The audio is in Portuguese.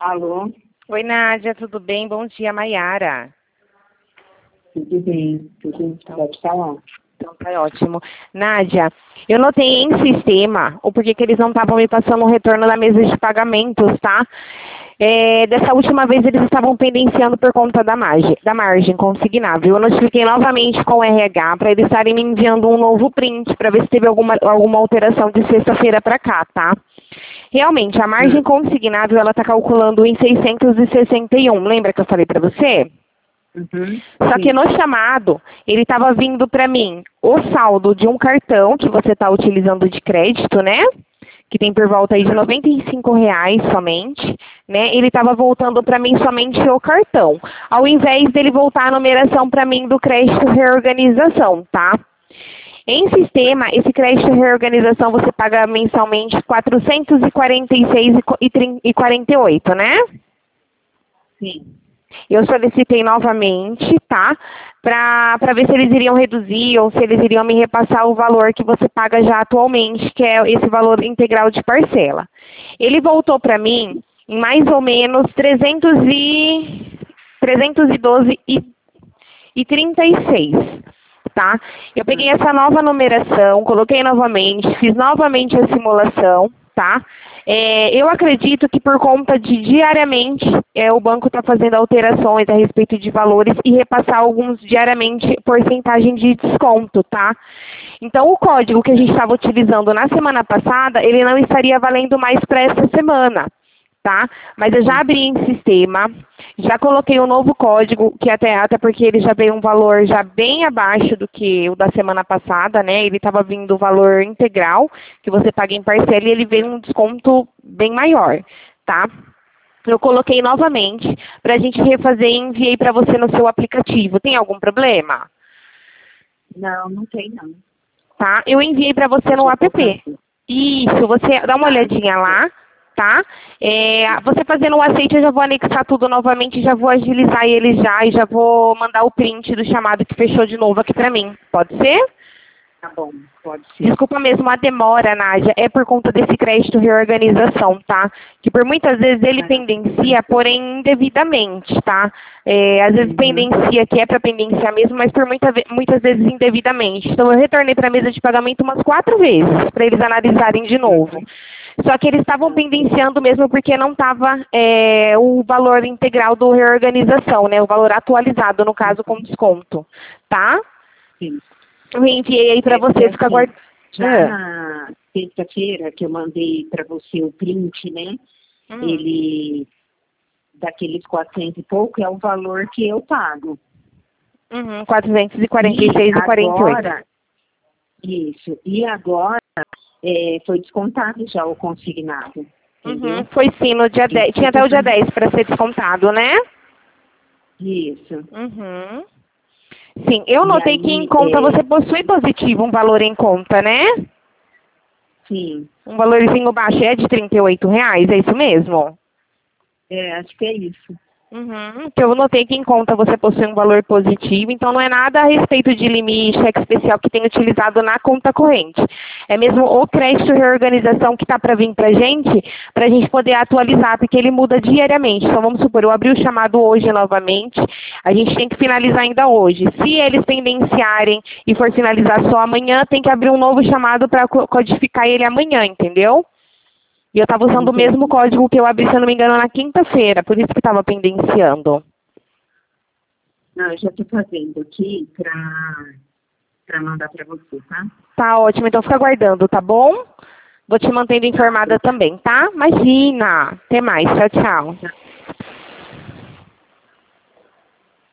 Alô? Oi, Nádia, tudo bem? Bom dia, Maiara. Tudo bem, tudo pode falar. Então tá ótimo. Nádia, eu notei em sistema o porquê que eles não estavam me passando o retorno da mesa de pagamentos, tá? Dessa última vez eles estavam pendenciando por conta da margem consignável. Eu notifiquei novamente com o RH para eles estarem me enviando um novo print para ver se teve alguma alteração de sexta-feira para cá, tá? Realmente, a margem consignável ela está calculando em 661. Lembra que eu falei para você? Uhum, Só que no chamado, ele estava vindo para mim o saldo de um cartão que você está utilizando de crédito, né? Que tem por volta aí de R$ 95 somente, né? Ele estava voltando para mim somente o cartão, ao invés dele voltar a numeração para mim do crédito reorganização, tá? Em sistema, esse crédito reorganização você paga mensalmente R$ 446,48, né? sim. Eu solicitei novamente, tá? Para ver se eles iriam reduzir ou se eles iriam me repassar o valor que você paga já atualmente, que é esse valor integral de parcela. Ele voltou para mim em mais ou menos 312,36, tá? Eu peguei essa nova numeração, coloquei novamente, fiz novamente a simulação, tá? Eu acredito que por conta de diariamente o banco está fazendo alterações a respeito de valores e repassar alguns diariamente porcentagem de desconto, tá? Então o código que a gente estava utilizando na semana passada, ele não estaria valendo mais para essa semana, tá? Mas eu já abri em sistema, já coloquei um novo código, que até porque ele já veio um valor já bem abaixo do que o da semana passada, né? Ele estava vindo o valor integral, que você paga em parcela, e ele veio um desconto bem maior, tá? Eu coloquei novamente para a gente refazer e enviei para você no seu aplicativo. Tem algum problema? Não, não tem não. Tá? Eu enviei para você no app. Isso, você dá uma olhadinha lá, tá? Você fazendo o aceite, eu já vou anexar tudo novamente, já vou agilizar ele já e já vou mandar o print do chamado que fechou de novo aqui pra mim. Pode ser? Tá bom, pode ser. Desculpa mesmo a demora, Nádia, é por conta desse crédito reorganização, tá? Que por muitas vezes ele pendencia, porém indevidamente, tá? Às vezes pendencia, que é para pendenciar mesmo, mas por muitas vezes indevidamente. Então eu retornei para a mesa de pagamento umas 4 vezes, para eles analisarem de novo. Só que eles estavam pendenciando mesmo porque não estava o valor integral do reorganização, né? O valor atualizado, no caso, com desconto, tá? Sim. Eu enviei aí para você ficar guardando. Já na sexta-feira que eu mandei para você o print, né? Ele, daqueles 400 e pouco, é o valor que eu pago. 446,48. Isso. E agora foi descontado já o consignado. Foi sim, no dia 10. Tinha até o dia 10 para ser descontado, né? Isso. Sim, eu notei que em conta você possui positivo um valor em conta, né? Sim. Um valorzinho baixo é de R$ 38,00, é isso mesmo? Acho que é isso. Que eu notei que em conta você possui um valor positivo, então não é nada a respeito de limite, cheque especial que tem utilizado na conta corrente. É mesmo o crédito reorganização que está para vir para a gente poder atualizar, porque ele muda diariamente. Então vamos supor, eu abri o chamado hoje novamente, a gente tem que finalizar ainda hoje. Se eles pendenciarem e for finalizar só amanhã, tem que abrir um novo chamado para codificar ele amanhã, entendeu? E eu estava usando o mesmo código que eu abri, se eu não me engano, na quinta-feira, por isso que estava pendenciando. Não, eu já estou fazendo aqui para mandar para você, tá? Tá ótimo, então fica aguardando, tá bom? Vou te mantendo informada também, tá? Imagina! Até mais, tchau, tchau.